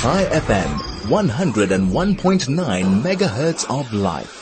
High FM, 101.9 megahertz of life.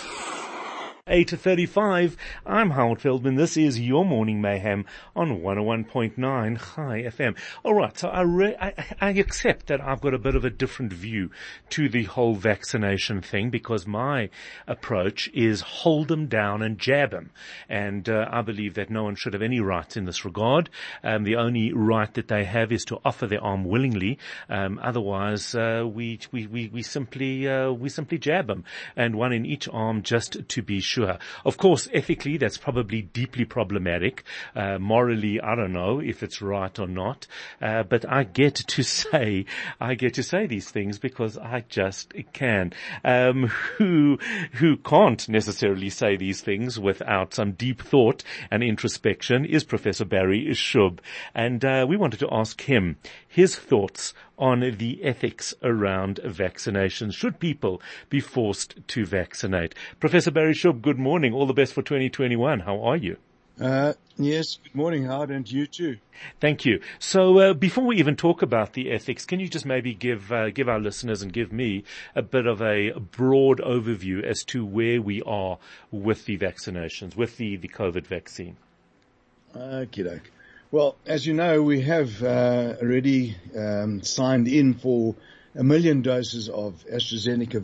8:35. I'm Howard Feldman. This is your Morning Mayhem on 101.9 High FM. All right, so I accept that I've got a bit of a different view to the whole vaccination thing because my approach is hold them down and jab them. And I believe that no one should have any rights in this regard. The only right that they have is to offer their arm willingly. Otherwise, we simply jab them, and one in each arm just to be sure. Of course, ethically, that's probably deeply problematic. Morally, I don't know if it's right or not. But I get to say these things because I just can. Who can't necessarily say these things without some deep thought and introspection is Professor Barry Shub. And we wanted to ask him his thoughts on the ethics around vaccinations. Should people be forced to vaccinate? Professor Barry Shub, good morning. All the best for 2021. How are you? Yes, good morning, Howard, and you too. Thank you. So before we even talk about the ethics, can you just maybe give our listeners and give me a bit of a broad overview as to where we are with the vaccinations, with the COVID vaccine? Okey-doke. Well, as you know, we have already signed in for 1 million doses of AstraZeneca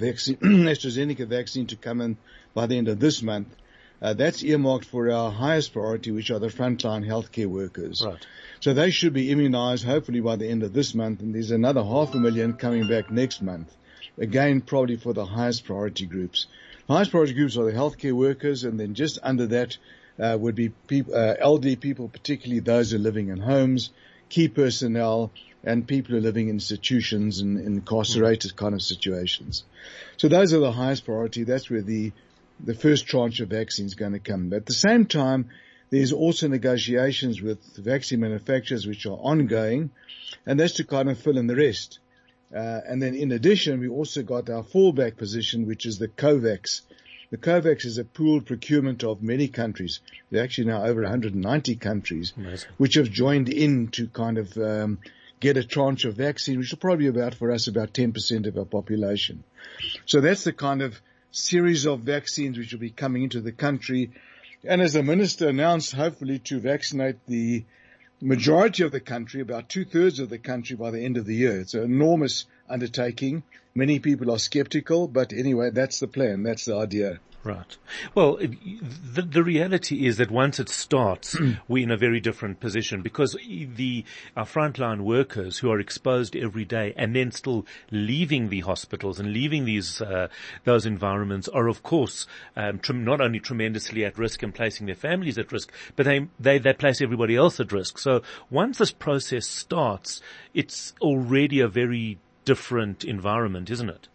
vaccine to come in by the end of this month. That's earmarked for our highest priority, which are the frontline healthcare workers. Right. So they should be immunized hopefully by the end of this month, and there's another 500,000 coming back next month. Again, probably for the highest priority groups. The highest priority groups are the healthcare workers, and then just under that would be elderly people, particularly those who are living in homes, key personnel, and people who are living in institutions and incarcerated kind of situations. So those are the highest priority. That's where the first tranche of vaccine is going to come. But at the same time, there's also negotiations with vaccine manufacturers which are ongoing, and that's to kind of fill in the rest. And then in addition, we also got our fallback position, which is the COVAX. The COVAX is a pooled procurement of many countries. There are actually now over 190 countries which have joined in to kind of get a tranche of vaccine, which will probably be for us about 10% of our population. So that's the kind of series of vaccines which will be coming into the country. And as the minister announced, hopefully to vaccinate the majority of the country, about 2/3 of the country by the end of the year. It's an enormous undertaking. Many people are skeptical, but anyway, that's the plan. That's the idea. Right. Well, the reality is that once it starts, we're in a very different position because our frontline workers who are exposed every day and then still leaving the hospitals and leaving those environments are, of course, not only tremendously at risk and placing their families at risk, but they place everybody else at risk. So once this process starts, it's already a very different environment, isn't it?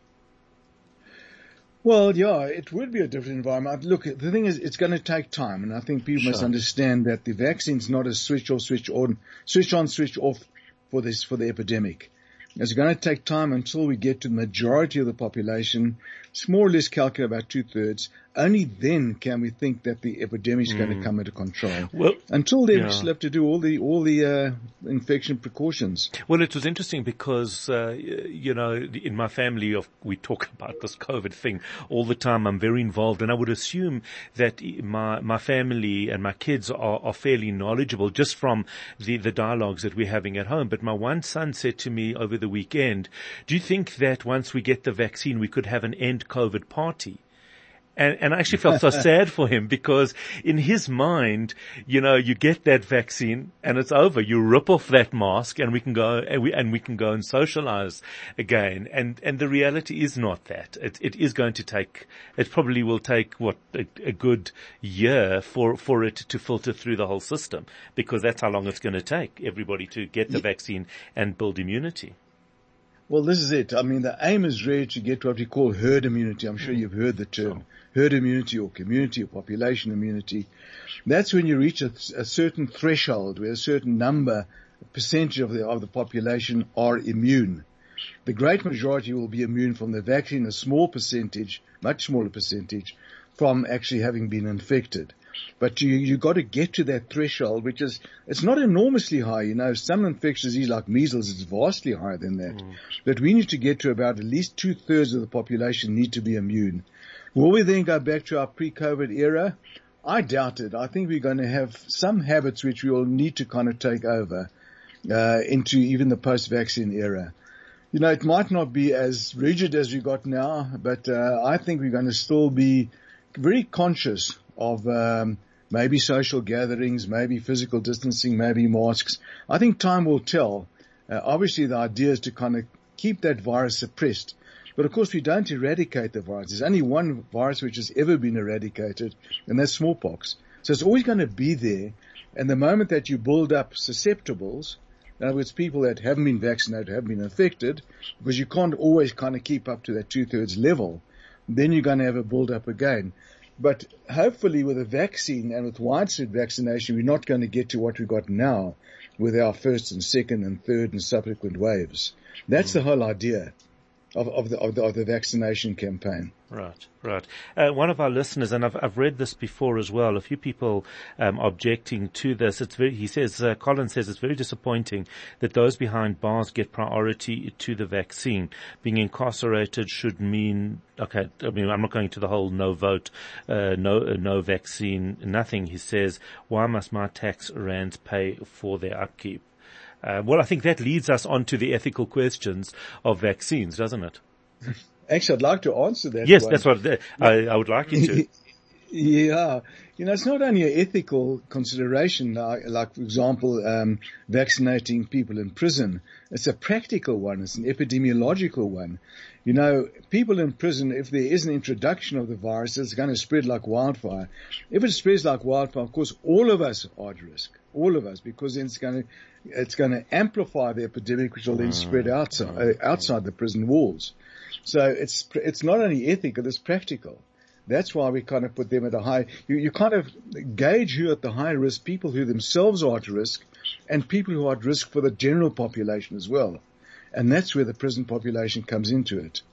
Well, yeah, it would be a different environment. Look, the thing is, it's going to take time, and I think people must understand that the vaccine's not a switch off, switch on, switch off for the epidemic. It's going to take time until we get to the majority of the population. It's more or less calculated about 2/3. Only then can we think that the epidemic is going to come under control. Well, until then, we still have to do all the infection precautions. Well, it was interesting because, in my family, we talk about this COVID thing all the time. I'm very involved, and I would assume that my family and my kids are fairly knowledgeable just from the dialogues that we're having at home. But my one son said to me over the weekend, do you think that once we get the vaccine, we could have an end COVID party? And I actually felt so sad for him because in his mind, you get that vaccine and it's over. You rip off that mask and we can go and socialize again. And the reality is not that. It is going to take, it probably will take a good year for it to filter through the whole system because that's how long it's going to take everybody to get the vaccine and build immunity. Well, this is it. I mean, the aim is really to get to what we call herd immunity. I'm sure you've heard the term. Herd immunity or community or population immunity. That's when you reach a certain threshold where a certain percentage of the population are immune. The great majority will be immune from the vaccine, a small percentage, much smaller percentage, from actually having been infected. But you got to get to that threshold, which is, it's not enormously high. You know, some infectious disease like measles is vastly higher than that. But we need to get to about at least 2/3 of the population need to be immune. Will we then go back to our pre-COVID era? I doubt it. I think we're going to have some habits which we will need to kind of take over, into even the post-vaccine era. You know, it might not be as rigid as we got now, but, I think we're going to still be very conscious of, maybe social gatherings, maybe physical distancing, maybe masks. I think time will tell. Obviously the idea is to kind of keep that virus suppressed. But of course we don't eradicate the virus. There's only one virus which has ever been eradicated, and that's smallpox. So it's always going to be there. And the moment that you build up susceptibles, in other words, people that haven't been vaccinated, have been infected, because you can't always kind of keep up to that 2/3 level, then you're going to have a build up again. But hopefully with a vaccine and with widespread vaccination, we're not going to get to what we got now with our first and second and third and subsequent waves. That's the whole idea of the vaccination campaign. Right. One of our listeners, and I've read this before as well, a few people objecting to this. He says, Colin says it's very disappointing that those behind bars get priority to the vaccine. Being incarcerated should mean, okay, I mean, I'm not going to the whole no vote, no vaccine, nothing. He says, why must my tax rands pay for their upkeep? Well, I think that leads us on to the ethical questions of vaccines, doesn't it? Actually, I'd like to answer that. Yes, one. That's what I would like you to. Yeah. You know, it's not only an ethical consideration, like for example, vaccinating people in prison. It's a practical one. It's an epidemiological one. You know, people in prison, if there is an introduction of the virus, it's going to spread like wildfire. If it spreads like wildfire, of course, all of us are at risk. All of us, because then it's going to amplify the epidemic, which will then spread outside the prison walls. So it's not only ethical, it's practical. That's why we kind of put them at a high, you kind of gauge who are at the high risk, people who themselves are at risk, and people who are at risk for the general population as well. And that's where the prison population comes into it.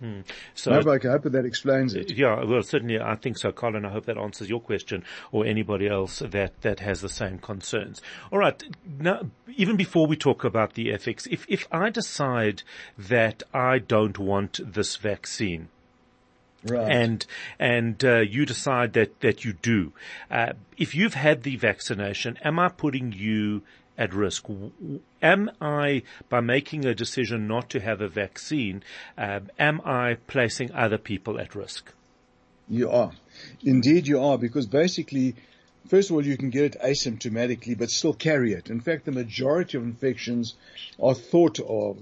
So I hope that explains it. Yeah, well, certainly I think so, Colin. I hope that answers your question, or anybody else that has the same concerns. All right. Now, even before we talk about the ethics, if I decide that I don't want this vaccine, right, and you decide that you do, if you've had the vaccination, am I putting you at risk? Am I, by making a decision not to have a vaccine, am I placing other people at risk? You are. Indeed you are, because basically, first of all, you can get it asymptomatically, but still carry it. In fact, the majority of infections are thought of,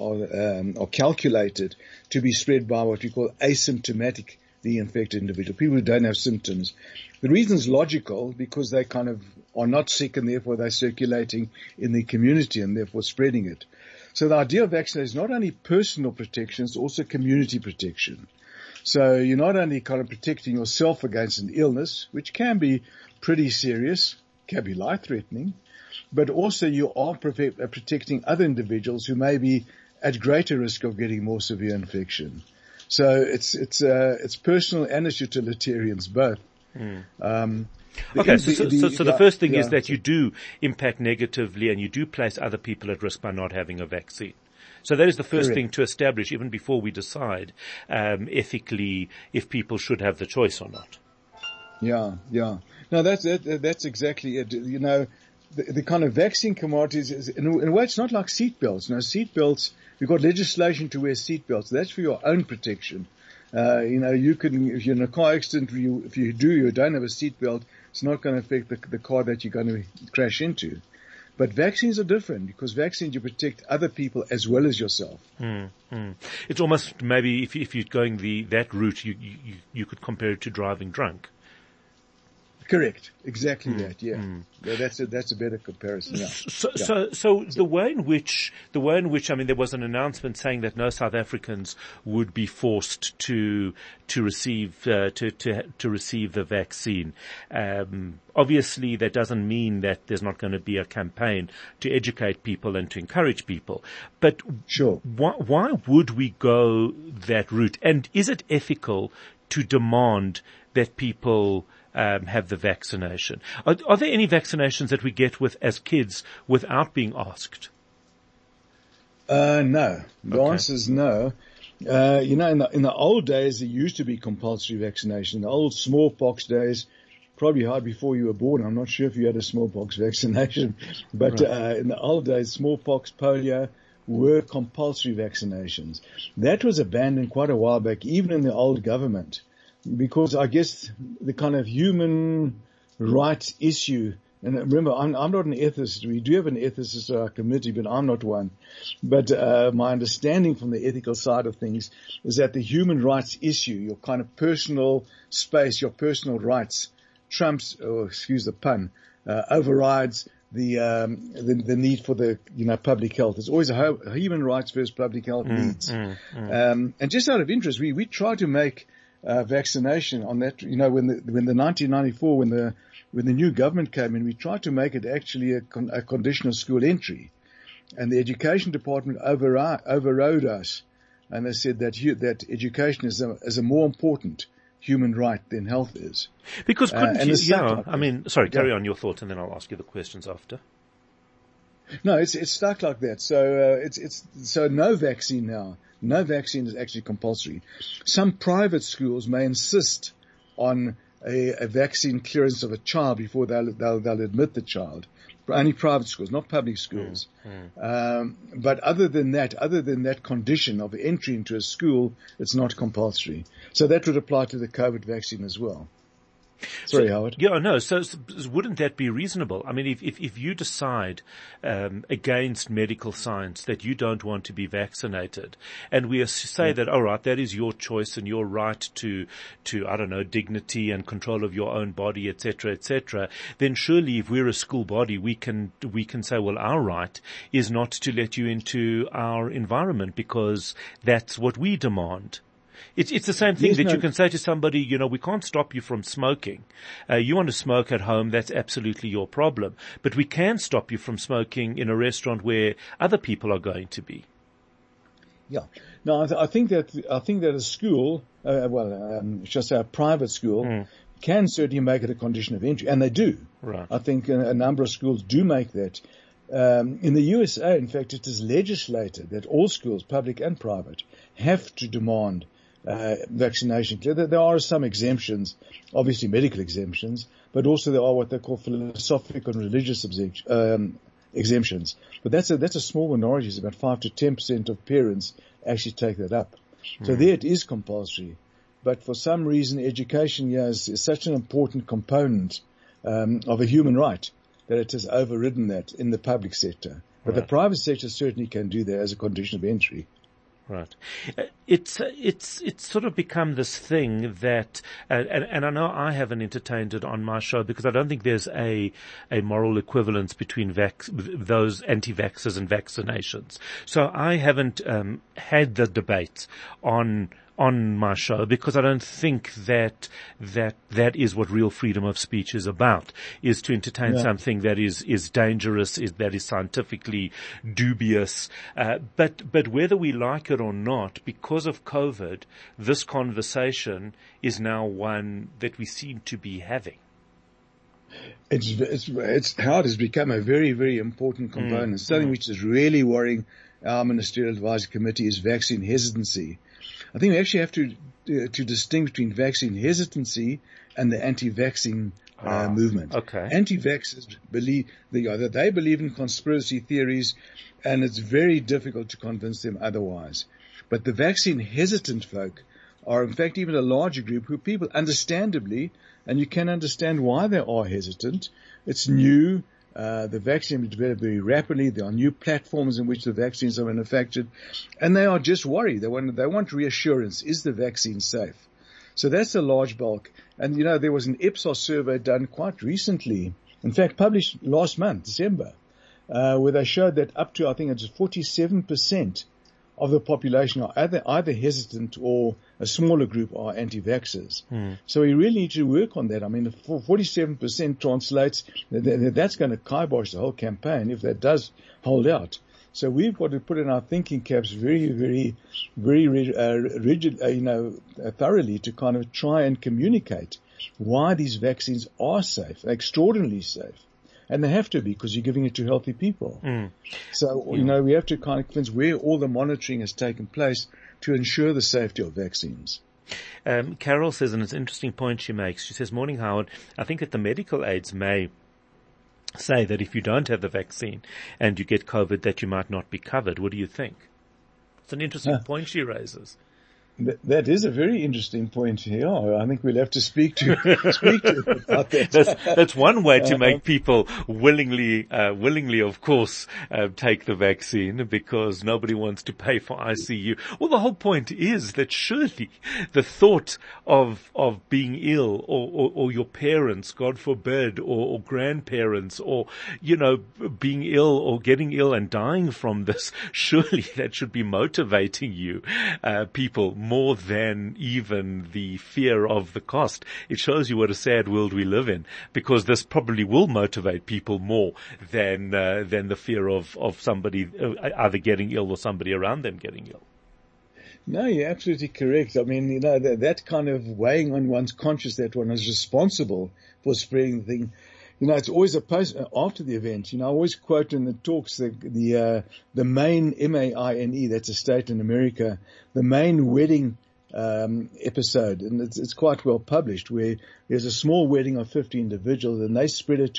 are calculated to be spread by what we call asymptomatic, the infected individual, people who don't have symptoms. The reason is logical, because they kind of are not sick and therefore they're circulating in the community and therefore spreading it. So the idea of vaccination is not only personal protection, it's also community protection. So you're not only kind of protecting yourself against an illness, which can be pretty serious, can be life-threatening, but also you are protecting other individuals who may be at greater risk of getting more severe infection. So it's personal and it's utilitarians both. Okay, so the first thing is that you do impact negatively and you do place other people at risk by not having a vaccine. So that is the first thing to establish, even before we decide ethically if people should have the choice or not. Yeah. No, that's exactly it. You know, the kind of vaccine commodities is, in a way, it's not like seatbelts. You know, seatbelts, we've got legislation to wear seatbelts. That's for your own protection. You know, you can, if you're in a car accident, if you don't have a seatbelt, it's not going to affect the car that you're going to crash into. But vaccines are different, because vaccines, you protect other people as well as yourself. It's almost, maybe if you're going that route, you could compare it to driving drunk. Correct. Exactly that. Yeah. Yeah, that's a better comparison. Yeah. So the way in which, I mean, there was an announcement saying that no South Africans would be forced to receive the vaccine. Obviously that doesn't mean that there's not going to be a campaign to educate people and to encourage people. But sure. Why would we go that route? And is it ethical to demand that people have the vaccination. Are there any vaccinations that we get with as kids without being asked? No. The Okay. answer is no. In the old days, there used to be compulsory vaccination. The old smallpox days, probably hard before you were born. I'm not sure if you had a smallpox vaccination, but in the old days, smallpox, polio were compulsory vaccinations. That was abandoned quite a while back, even in the old government, because I guess the kind of human rights issue. And remember, I'm not an ethicist. We do have an ethicist in our committee, but I'm not one. But my understanding from the ethical side of things is that the human rights issue, your kind of personal space, your personal rights, trumps, or excuse the pun, overrides the need for the public health. It's always a human rights versus public health needs. And just out of interest, we try to make vaccination on that. When the 1994 when the new government came in, we tried to make it actually a condition of school entry, and the education department overrode us, and they said that education is a more important human right than health is. Because couldn't you? Yeah, like sorry, carry on your thought, and then I'll ask you the questions after. No, it's stuck like that. So so no vaccine now. No vaccine is actually compulsory. Some private schools may insist on a vaccine clearance of a child before they'll admit the child. Only private schools, not public schools. But other than that condition of entry into a school, it's not compulsory. So that would apply to the COVID vaccine as well. Sorry, Howard. Yeah, no. So wouldn't that be reasonable? I mean, if you decide against medical science that you don't want to be vaccinated, and we say that, all right, that is your choice and your right to I don't know, dignity and control of your own body, etc., then surely, if we're a school body, we can say, well, our right is not to let you into our environment because that's what we demand. It's the same thing you can say to somebody, we can't stop you from smoking. You want to smoke at home, that's absolutely your problem. But we can stop you from smoking in a restaurant where other people are going to be. Yeah. No, I think that a school, shall I say a private school, can certainly make it a condition of entry, and they do. Right. I think a number of schools do make that. In the USA, in fact, it is legislated that all schools, public and private, have to demand vaccination. There are some exemptions, obviously medical exemptions, but also there are what they call philosophical and religious exemptions. But that's a small minority. It's about 5 to 10% of parents actually take that up. So there it is compulsory. But for some reason, education is such an important component of a human right that it has overridden that in the public sector. But the private sector certainly can do that as a condition of entry. Right. It's sort of become this thing that, and I know I haven't entertained it on my show because I don't think there's a moral equivalence between those anti-vaxxers and vaccinations. So I haven't, had the debate on my show because I don't think that is what real freedom of speech is about, is to entertain something that is dangerous, that is scientifically dubious. But whether we like it or not, because of COVID, this conversation is now one that we seem to be having. It's how it has become a very, very important component. Something which is really worrying our Ministerial Advisory Committee is vaccine hesitancy. I think we actually have to distinguish between vaccine hesitancy and the anti-vaccine movement. Okay. Anti-vaxxers believe that they believe in conspiracy theories, and it's very difficult to convince them otherwise. But the vaccine hesitant folk are in fact even a larger group who people understandably, and you can understand why they are hesitant. It's new. The vaccine is developed very rapidly. There are new platforms in which the vaccines are manufactured, and they are just worried. They want reassurance. Is the vaccine safe? So that's a large bulk. And there was an Ipsos survey done quite recently, in fact published last month, December, where they showed that up to, I think it's 47% of the population are either hesitant or a smaller group are anti-vaxxers. So we really need to work on that. I mean, 47% translates, that's going to kibosh the whole campaign if that does hold out. So we've got to put in our thinking caps very, very, very rigid, thoroughly to kind of try and communicate why these vaccines are safe, extraordinarily safe. And they have to be, because you're giving it to healthy people. So, we have to kind of convince where all the monitoring has taken place to ensure the safety of vaccines. Carol says, and it's an interesting point she makes, she says, "Morning, Howard. I think that the medical aids may say that if you don't have the vaccine and you get COVID, that you might not be covered. What do you think?" It's an interesting point she raises. That is a very interesting point here. I think we'll have to speak to about that. That's one way to make people willingly, of course, take the vaccine, because nobody wants to pay for ICU. Well, the whole point is that surely the thought of being ill or your parents, God forbid, or grandparents, or, being ill or getting ill and dying from this, surely that should be motivating you, people, more than even the fear of the cost. It shows you what a sad world we live in, because this probably will motivate people more than the fear of somebody either getting ill or somebody around them getting ill. No, you're absolutely correct. I mean, that kind of weighing on one's conscience that one is responsible for spreading the thing. It's always a post after the event. I always quote in the talks the Maine, Maine, that's a state in America, the Maine wedding episode, and it's quite well published, where there's a small wedding of 50 individuals and they spread it to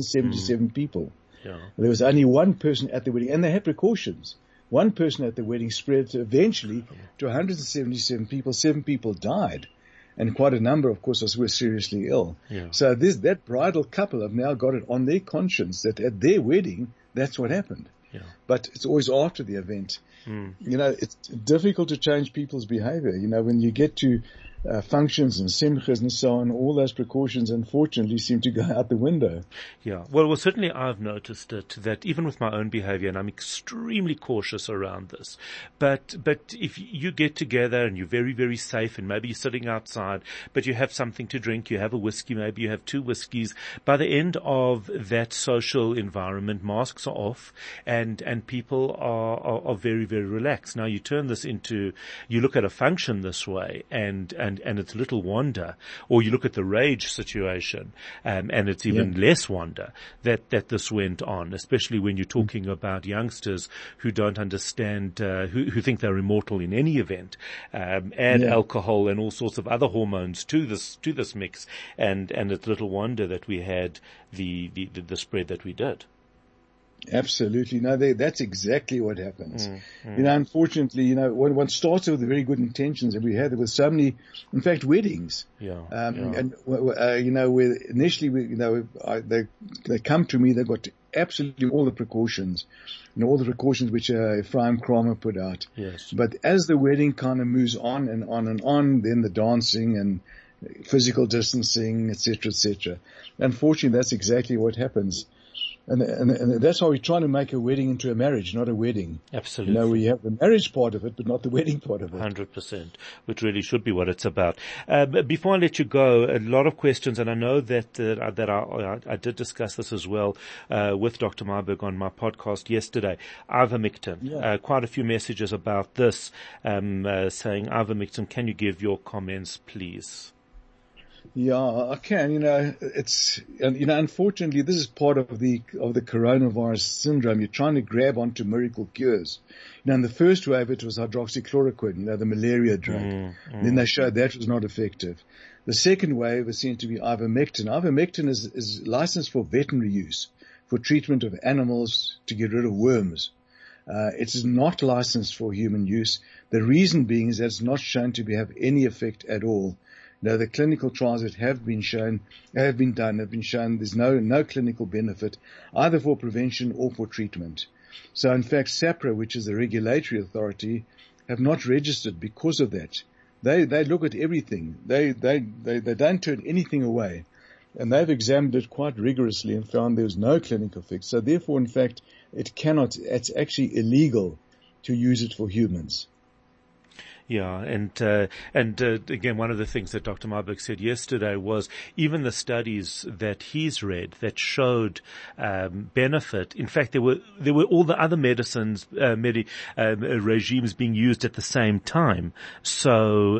177 people. Yeah. There was only one person at the wedding, and they had precautions. One person at the wedding spread eventually to 177 people. 7 people died. And quite a number, of course, were seriously ill. Yeah. So that bridal couple have now got it on their conscience that at their wedding, that's what happened. Yeah. But it's always after the event. It's difficult to change people's behavior. When you get to functions and simchas and so on, all those precautions unfortunately seem to go out the window. Yeah. Well, certainly I've noticed that even with my own behavior, and I'm extremely cautious around this. But if you get together and you're very, very safe, and maybe you're sitting outside, but you have something to drink, you have a whiskey, maybe you have 2 whiskeys, by the end of that social environment, masks are off and people are very, very relaxed. Now you turn this into, you look at a function this way and it's little wonder, or you look at the rage situation, and it's even less wonder that this went on, especially when you're talking about youngsters who don't understand, who think they're immortal in any event, add alcohol and all sorts of other hormones to this mix, and it's little wonder that we had the spread that we did. Absolutely. No, that's exactly what happens. Unfortunately, when one starts with very good intentions, and we had there were so many, in fact, weddings. And, where initially, they come to me, they've got absolutely all the precautions, all the precautions which Ephraim Kramer put out. Yes. But as the wedding kind of moves on and on and on, then the dancing and physical distancing, etc. Unfortunately, that's exactly what happens. And that's why we're trying to make a wedding into a marriage, not a wedding. Absolutely. We have the marriage part of it, but not the wedding part of it. 100%, which really should be what it's about. Before I let you go, a lot of questions, and I know that I did discuss this as well with Dr. Myburgh on my podcast yesterday. Ivermectin. Quite a few messages about this, saying, Ivermectin, can you give your comments, please? Yeah, I can. Unfortunately, this is part of the coronavirus syndrome. You're trying to grab onto miracle cures. In the first wave, it was hydroxychloroquine, the malaria drug. Then they showed that was not effective. The second wave was seen to be ivermectin. Ivermectin is licensed for veterinary use, for treatment of animals to get rid of worms. It is not licensed for human use. The reason being is that it's not shown to have any effect at all. The clinical trials that have been shown there's no clinical benefit either for prevention or for treatment. So in fact, SAPRA, which is the regulatory authority, have not registered because of that. They look at everything. They don't turn anything away. And they've examined it quite rigorously and found there's no clinical effect. So therefore, in fact, it's actually illegal to use it for humans. Yeah, and again, one of the things that Dr. Marburg said yesterday was even the studies that he's read that showed benefit. In fact, there were all the other medicines, regimes being used at the same time. So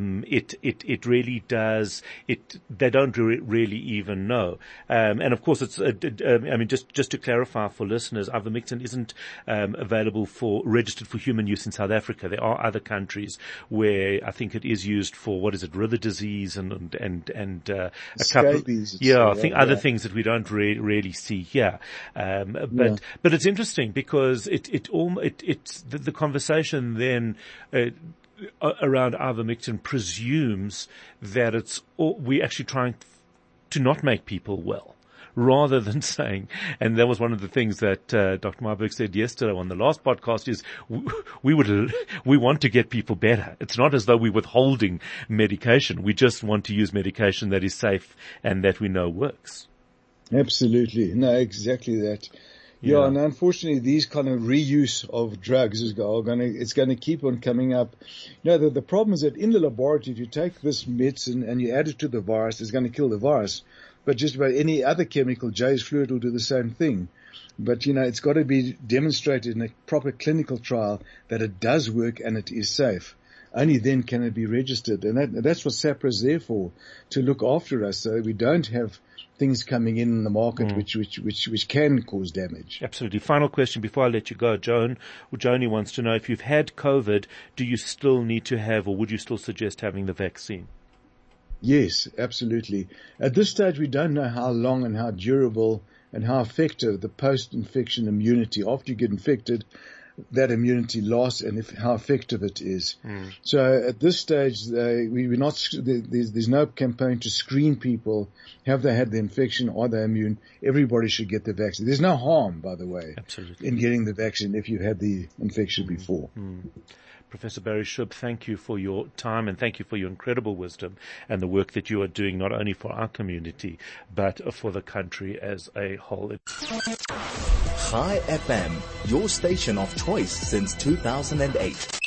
it really does. They don't really even know. And of course, it's. Just to clarify for listeners, ivermectin isn't registered for human use in South Africa. There are other countries where I think it is used for, river disease and a couple, other things that we don't really see here. But it's interesting because the conversation then, around ivermectin presumes that we're actually trying to not make people well, rather than saying, and that was one of the things that Dr. Marburg said yesterday on the last podcast, is we want to get people better. It's not as though we're withholding medication. We just want to use medication that is safe and that we know works. Absolutely. No, exactly that. Yeah, and unfortunately, these kind of reuse of drugs it's going to keep on coming up. The problem is that in the laboratory, if you take this medicine and you add it to the virus, it's going to kill the virus. But just about any other chemical, Jay's fluid, will do the same thing. But, it's got to be demonstrated in a proper clinical trial that it does work and it is safe. Only then can it be registered. And that's what SAHPRA is there for, to look after us so we don't have things coming in the market which can cause damage. Absolutely. Final question before I let you go. Joni wants to know, if you've had COVID, do you still need to have, or would you still suggest having the vaccine? Yes, absolutely. At this stage, we don't know how long and how durable and how effective the post-infection immunity, after you get infected, that immunity lasts and how effective it is. So at this stage, there's no campaign to screen people. Have they had the infection? Are they immune? Everybody should get the vaccine. There's no harm, by the way, in getting the vaccine if you've had the infection before. Professor Barry Shub, thank you for your time and thank you for your incredible wisdom and the work that you are doing not only for our community, but for the country as a whole. Chai FM, your station of choice since 2008.